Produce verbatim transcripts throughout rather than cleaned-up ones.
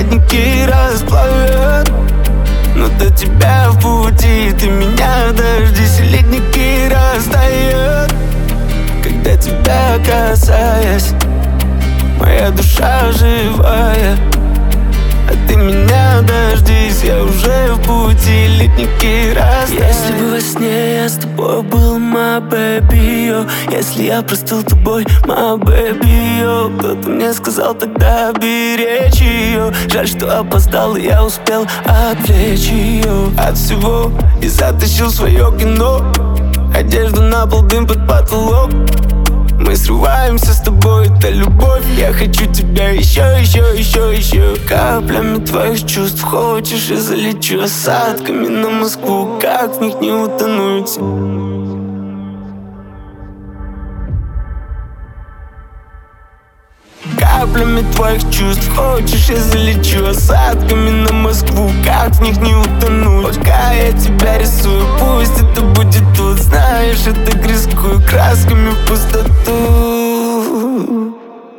Отходники расплавят, но до тебя в пути. Ты меня дождись, ледники растают, когда тебя касаясь. Моя душа живая, а ты меня дождись, я уже в пути, ледники растают. Если бы во сне я с тобой был, my baby, yo. Если я простыл тобой, my baby, yo. Кто-то мне сказал тогда беречь ее. Жаль, что опоздал, и я успел отвлечь ее от всего и затащил свое кино. Одежду на пол, дым под потолок. Мы срываемся с тобой, это любовь. Я хочу тебя еще, еще, еще, еще. Каплями твоих чувств хочешь, и залечу осадками на Москву. Как в них не утонуть? Каплями твоих чувств хочешь, я залечу осадками на Москву. Как в них не утонуть? Пока я тебя рисую, пусть это будет тут. Знаешь, это рискую красками в пустоту.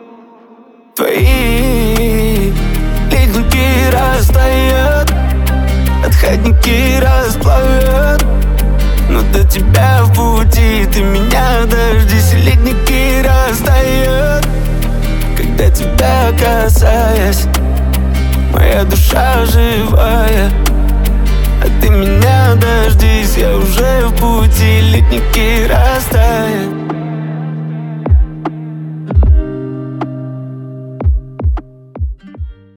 Твои ледники растают, отходники расплавят, но до тебя в пути. Ты меня дождись, ледники растают, когда тебя касаясь. Моя душа живая, а ты меня дождись, я уже в пути, ледники растают.